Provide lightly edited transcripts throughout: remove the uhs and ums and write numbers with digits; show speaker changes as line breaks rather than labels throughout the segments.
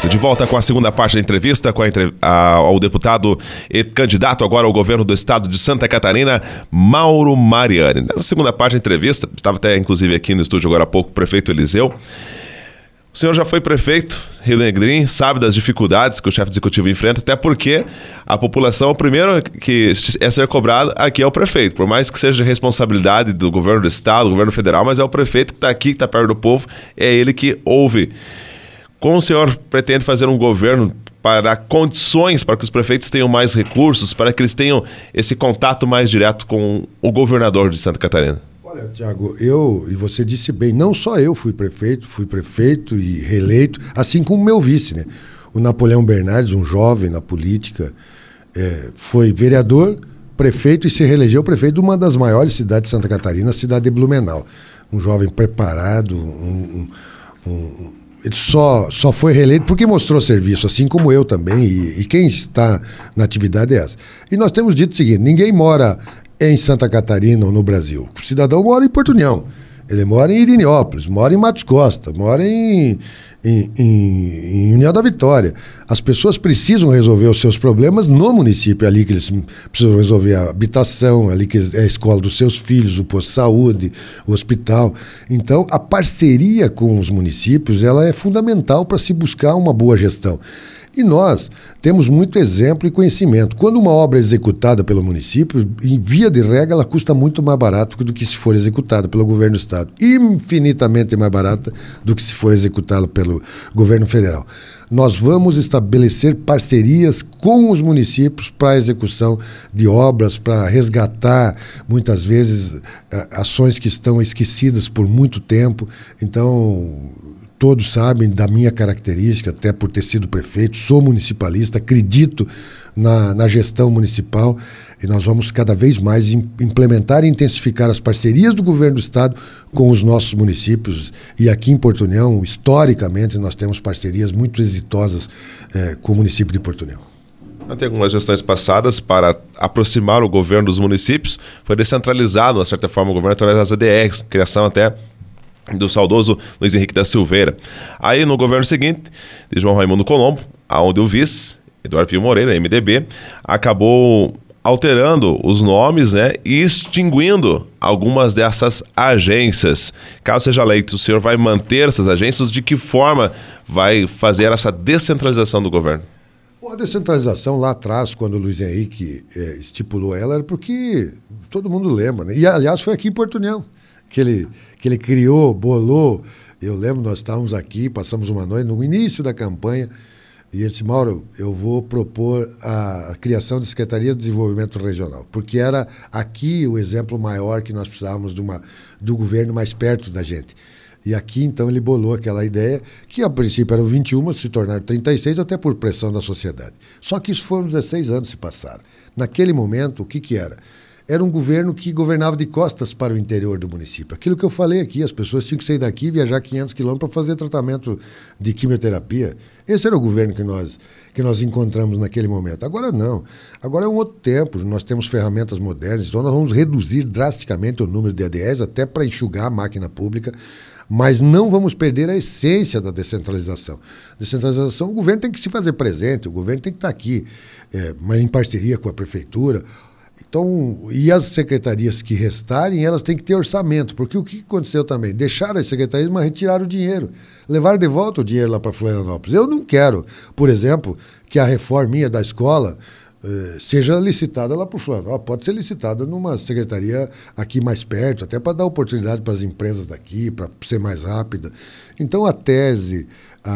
Prefeito. De volta com a segunda parte da entrevista ao deputado e candidato agora ao governo do estado de Santa Catarina, Mauro Mariani. Nessa segunda parte da entrevista, estava até inclusive aqui no estúdio agora há pouco o prefeito Eliseu. O senhor já foi prefeito, Rio Negrinho, sabe das dificuldades que o chefe executivo enfrenta, até porque a população, o primeiro que é ser cobrado aqui é o prefeito, por mais que seja de responsabilidade do governo do estado, do governo federal, mas é o prefeito que está aqui, que está perto do povo, é ele que ouve. Como o senhor pretende fazer um governo para dar condições para que os prefeitos tenham mais recursos, para que eles tenham esse contato mais direto com o governador de Santa Catarina?
Olha, Tiago, e você disse bem, não só eu fui prefeito e reeleito, assim como meu vice, né? O Napoleão Bernardes, um jovem na política, foi vereador, prefeito e se reelegeu prefeito de uma das maiores cidades de Santa Catarina, a cidade de Blumenau. Um jovem preparado, ele só foi reeleito porque mostrou serviço, assim como eu também, e quem está na atividade é essa. E nós temos dito o seguinte, ninguém mora em Santa Catarina ou no Brasil. O cidadão mora em Porto União, ele mora em Irinópolis, mora em Matos Costa, mora em União da Vitória. As pessoas precisam resolver os seus problemas no município, ali que eles precisam resolver a habitação, ali que é a escola dos seus filhos, o posto de saúde, o hospital. Então, a parceria com os municípios, ela é fundamental para se buscar uma boa gestão. E nós temos muito exemplo e conhecimento. Quando uma obra é executada pelo município, em via de regra, ela custa muito mais barato do que se for executada pelo governo do estado. Infinitamente mais barata do que se for executada pelo governo federal. Nós vamos estabelecer parcerias com os municípios para a execução de obras, para resgatar, muitas vezes, ações que estão esquecidas por muito tempo. Então, todos sabem da minha característica, até por ter sido prefeito, sou municipalista, acredito na gestão municipal e nós vamos cada vez mais implementar e intensificar as parcerias do governo do estado com os nossos municípios. E aqui em Porto União, historicamente, nós temos parcerias muito exitosas com o município de Porto União.
Tem algumas gestões passadas para aproximar o governo dos municípios, foi descentralizado, de certa forma, o governo através das ADRs, criação até do saudoso Luiz Henrique da Silveira. Aí, no governo seguinte, de João Raimundo Colombo, onde o vice, Eduardo Pio Moreira, MDB, acabou alterando os nomes, né, e extinguindo algumas dessas agências. Caso seja eleito, o senhor vai manter essas agências? De que forma vai fazer essa descentralização do governo?
A descentralização lá atrás, quando o Luiz Henrique estipulou ela, era porque todo mundo lembra, né? E, aliás, foi aqui em Porto União que ele criou, bolou. Eu lembro, nós estávamos aqui, passamos uma noite no início da campanha, e ele disse, Mauro, eu vou propor a criação de Secretaria de Desenvolvimento Regional, porque era aqui o exemplo maior que nós precisávamos do governo mais perto da gente. E aqui, então, ele bolou aquela ideia, que a princípio eram 21, se tornaram 36, até por pressão da sociedade. Só que isso foram 16 anos se passaram. Naquele momento, o que era? Era um governo que governava de costas para o interior do município. Aquilo que eu falei aqui, as pessoas tinham que sair daqui e viajar 500 quilômetros para fazer tratamento de quimioterapia. Esse era o governo que nós encontramos naquele momento. Agora não. Agora é um outro tempo, nós temos ferramentas modernas, então nós vamos reduzir drasticamente o número de ADS até para enxugar a máquina pública, mas não vamos perder a essência da descentralização. Descentralização, o governo tem que se fazer presente, o governo tem que estar aqui, mas em parceria com a prefeitura. Então, e as secretarias que restarem, elas têm que ter orçamento, porque o que aconteceu também? Deixaram as secretarias, mas retiraram o dinheiro. Levaram de volta o dinheiro lá para Florianópolis. Eu não quero, por exemplo, que a reforminha da escola seja licitada lá para Florianópolis. Pode ser licitada numa secretaria aqui mais perto, até para dar oportunidade para as empresas daqui, para ser mais rápida. Então, a tese,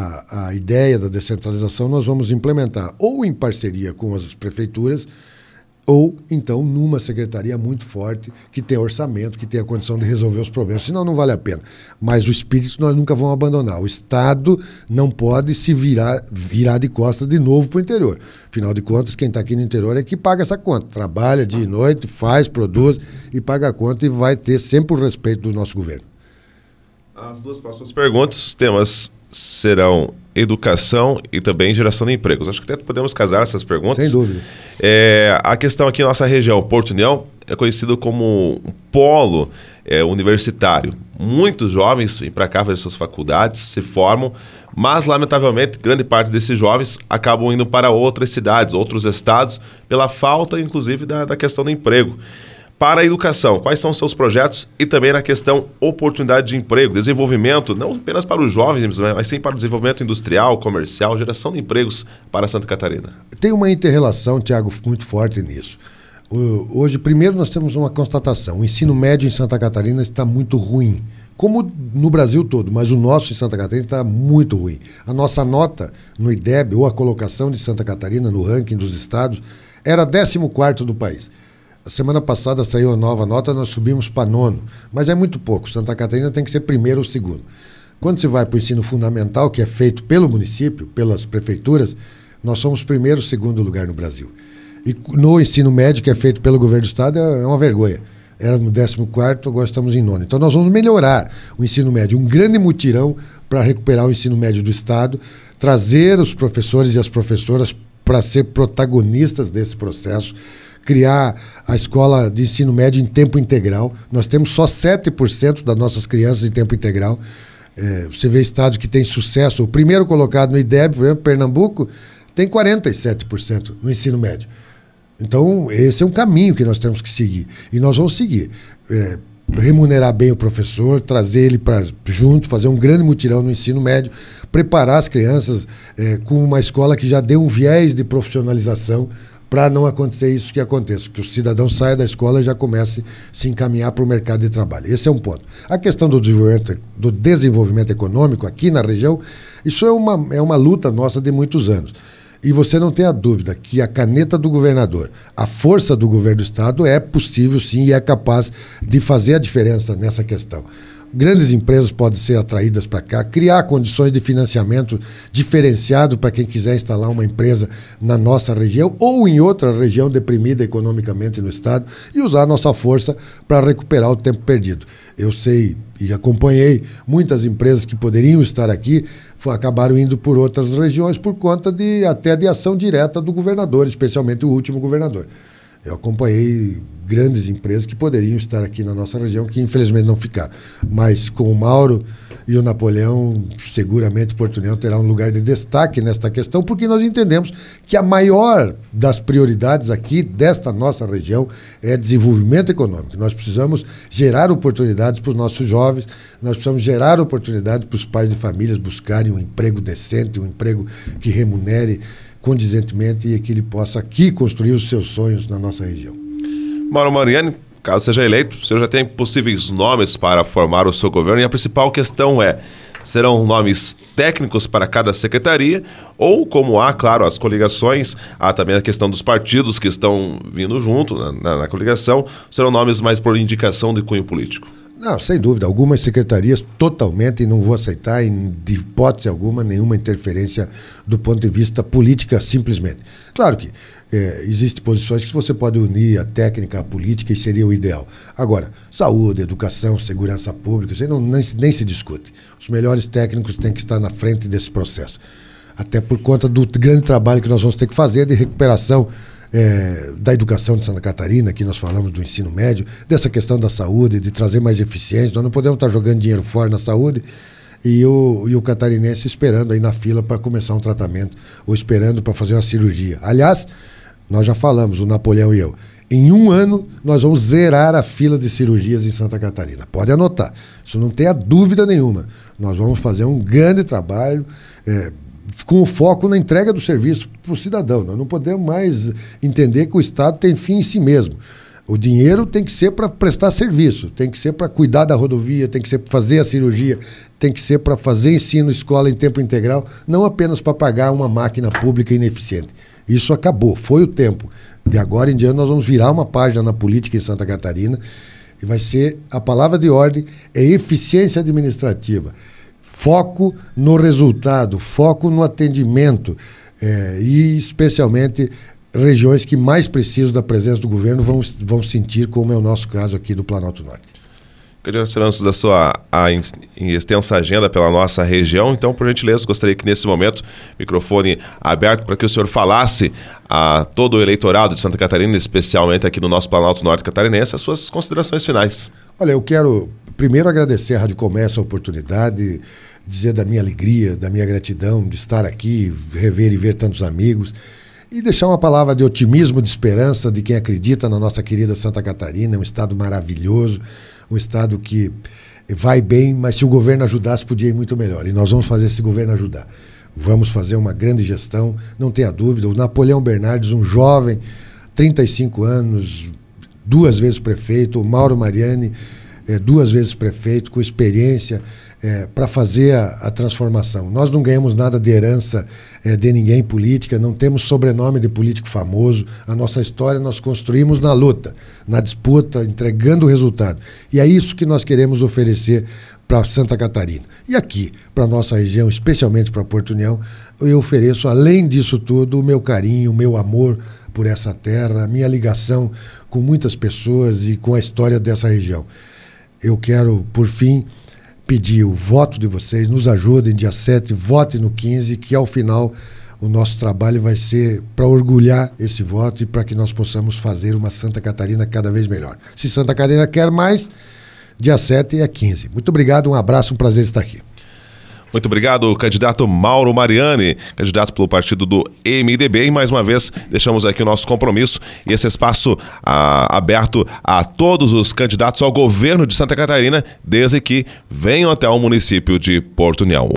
a ideia da descentralização, nós vamos implementar ou em parceria com as prefeituras, ou, então, numa secretaria muito forte, que tenha orçamento, que tenha condição de resolver os problemas. Senão, não vale a pena. Mas o espírito nós nunca vamos abandonar. O Estado não pode se virar de costas de novo para o interior. Afinal de contas, quem está aqui no interior é que paga essa conta. Trabalha dia e noite, faz, produz e paga a conta e vai ter sempre o respeito do nosso governo.
As duas próximas perguntas, os temas serão educação e também geração de empregos. Acho que até podemos casar essas perguntas.
Sem dúvida.
A questão aqui na nossa região, Porto União, é conhecido como um polo universitário. Muitos jovens vêm para cá fazer suas faculdades, se formam, mas, lamentavelmente, grande parte desses jovens acabam indo para outras cidades, outros estados, pela falta, inclusive, da questão do emprego. Para a educação, quais são os seus projetos e também na questão oportunidade de emprego, desenvolvimento, não apenas para os jovens, mas sim para o desenvolvimento industrial, comercial, geração de empregos para Santa Catarina?
Tem uma inter-relação, Tiago, muito forte nisso. Hoje, primeiro, nós temos uma constatação. O ensino médio em Santa Catarina está muito ruim, como no Brasil todo, mas o nosso em Santa Catarina está muito ruim. A nossa nota no IDEB, ou a colocação de Santa Catarina no ranking dos estados, era 14º do país. A semana passada saiu a nova nota, nós subimos para 9º, mas é muito pouco. Santa Catarina tem que ser primeiro ou segundo. Quando você vai para o ensino fundamental, que é feito pelo município, pelas prefeituras, nós somos primeiro ou segundo lugar no Brasil. E no ensino médio, que é feito pelo governo do estado, é uma vergonha. Era no 14º, agora estamos em 9º. Então nós vamos melhorar o ensino médio, um grande mutirão para recuperar o ensino médio do estado, trazer os professores e as professoras para ser protagonistas desse processo, criar a escola de ensino médio em tempo integral. Nós temos só 7% das nossas crianças em tempo integral. Você vê estados que têm sucesso. O primeiro colocado no IDEB, por exemplo, Pernambuco, tem 47% no ensino médio. Então, esse é um caminho que nós temos que seguir. E nós vamos seguir. Remunerar bem o professor, trazer ele para junto, fazer um grande mutirão no ensino médio, preparar as crianças com uma escola que já deu um viés de profissionalização, para não acontecer isso que acontece, que o cidadão saia da escola e já comece a se encaminhar para o mercado de trabalho. Esse é um ponto. A questão do desenvolvimento econômico aqui na região, isso é uma luta nossa de muitos anos. E você não tem a dúvida que a caneta do governador, a força do governo do estado é possível sim e é capaz de fazer a diferença nessa questão. Grandes empresas podem ser atraídas para cá, criar condições de financiamento diferenciado para quem quiser instalar uma empresa na nossa região ou em outra região deprimida economicamente no estado e usar a nossa força para recuperar o tempo perdido. Eu sei e acompanhei muitas empresas que poderiam estar aqui, acabaram indo por outras regiões por conta até de ação direta do governador, especialmente o último governador. Eu acompanhei grandes empresas que poderiam estar aqui na nossa região, que infelizmente não ficaram. Mas com o Mauro e o Napoleão, seguramente Porto União terá um lugar de destaque nesta questão, porque nós entendemos que a maior das prioridades aqui desta nossa região é desenvolvimento econômico. Nós precisamos gerar oportunidades para os nossos jovens, nós precisamos gerar oportunidades para os pais de famílias buscarem um emprego decente, um emprego que remunere condizentemente e que ele possa aqui construir os seus sonhos na nossa região.
Mauro Mariani, caso seja eleito, o senhor já tem possíveis nomes para formar o seu governo e a principal questão serão nomes técnicos para cada secretaria ou, como há, claro, as coligações, há também a questão dos partidos que estão vindo junto na coligação, serão nomes mais por indicação de cunho político?
Não, sem dúvida. Algumas secretarias totalmente, e não vou aceitar, de hipótese alguma, nenhuma interferência do ponto de vista política, simplesmente. Claro que existem posições que você pode unir a técnica à política e seria o ideal. Agora, saúde, educação, segurança pública, isso aí nem se discute. Os melhores técnicos têm que estar na frente desse processo. Até por conta do grande trabalho que nós vamos ter que fazer de recuperação da educação de Santa Catarina, aqui nós falamos do ensino médio, dessa questão da saúde, de trazer mais eficiência. Nós não podemos estar jogando dinheiro fora na saúde e o catarinense esperando aí na fila para começar um tratamento ou esperando para fazer uma cirurgia. Aliás, nós já falamos, o Napoleão e eu, em 1 ano nós vamos zerar a fila de cirurgias em Santa Catarina. Pode anotar, isso não tenha dúvida nenhuma. Nós vamos fazer um grande trabalho com o foco na entrega do serviço para o cidadão. Nós não podemos mais entender que o Estado tem fim em si mesmo. O dinheiro tem que ser para prestar serviço, tem que ser para cuidar da rodovia, tem que ser para fazer a cirurgia, tem que ser para fazer ensino, escola em tempo integral, não apenas para pagar uma máquina pública ineficiente. Isso acabou, foi o tempo. De agora em diante nós vamos virar uma página na política em Santa Catarina e vai ser, a palavra de ordem é eficiência administrativa. Foco no resultado, foco no atendimento e especialmente regiões que mais precisam da presença do governo vão sentir, como é o nosso caso aqui do Planalto Norte.
Sabemos da sua extensa agenda pela nossa região, então, por gentileza, gostaria que nesse momento, microfone aberto para que o senhor falasse a todo o eleitorado de Santa Catarina, especialmente aqui no nosso Planalto Norte Catarinense, as suas considerações finais.
Olha, eu quero primeiro agradecer à Rádio Comércio a oportunidade, dizer da minha alegria, da minha gratidão de estar aqui, rever e ver tantos amigos, e deixar uma palavra de otimismo, de esperança de quem acredita na nossa querida Santa Catarina, um estado maravilhoso, um estado que vai bem, mas se o governo ajudasse, podia ir muito melhor. E nós vamos fazer esse governo ajudar. Vamos fazer uma grande gestão, não tenha dúvida. O Napoleão Bernardes, um jovem, 35 anos, 2 vezes prefeito, o Mauro Mariani, 2 vezes prefeito, com experiência para fazer a transformação. Nós não ganhamos nada de herança de ninguém política, não temos sobrenome de político famoso. A nossa história nós construímos na luta, na disputa, entregando o resultado. E é isso que nós queremos oferecer para Santa Catarina. E aqui, para a nossa região, especialmente para Porto União, eu ofereço, além disso tudo, o meu carinho, o meu amor por essa terra, a minha ligação com muitas pessoas e com a história dessa região. Eu quero, por fim, pedir o voto de vocês, nos ajudem, dia 7, vote no 15, que ao final o nosso trabalho vai ser para orgulhar esse voto e para que nós possamos fazer uma Santa Catarina cada vez melhor. Se Santa Catarina quer mais, dia 7 é 15. Muito obrigado, um abraço, um prazer estar aqui.
Muito obrigado, candidato Mauro Mariani, candidato pelo partido do MDB. E mais uma vez, deixamos aqui o nosso compromisso e esse espaço aberto a todos os candidatos ao governo de Santa Catarina, desde que venham até o município de Porto União.